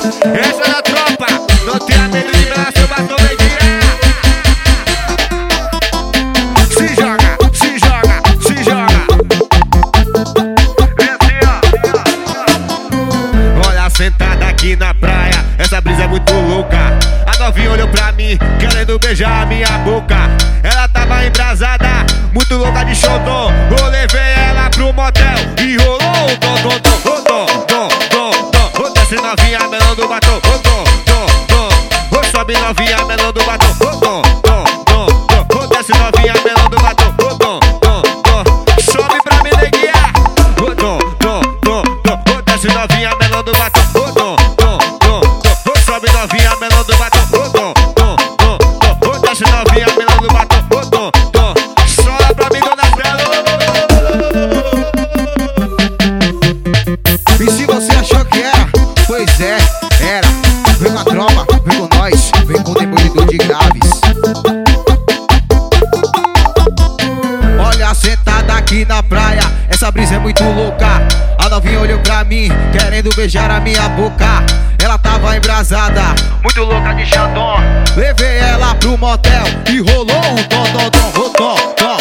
Essa é a tropa, não tenha medo de melar seu batom, vem virar. Se joga, se joga, se joga. É assim, ó. Olha, sentada aqui na praia, essa brisa é muito louca. A novinha olhou pra mim, querendo beijar a minha boca. Ela tava embrasada, muito louca de xodó. Eu levei ela pro motel e rolou o dom, dom, dom, dom, dom, dom, dom. Desce novinha, melão do batom, dom, dom, dom. Sobe novinha, melão do batom, dom, dom, dom, dom. Desce novinha, melão do batom, dom, dom, dom. Sobe pra me neguear, dom, dom, dom, dom. Desce novinha, melão do batom, dom, dom, dom, dom. Sobe novinha, melão do batom, dom, dom, dom, dom. Desce novinha, melão do batom, dom, dom, dom. Sola pra mim, dona Bela. E se você achou que era, pois é, era. Vem com a tropa, vem com nós, vem com o demolidor de graves. Olha, sentada aqui na praia, essa brisa é muito louca. A novinha olhou pra mim, querendo beijar a minha boca. Ela tava embrasada, muito louca de Xandão. Levei ela pro motel e rolou o dom, dom, dom, dom, dom.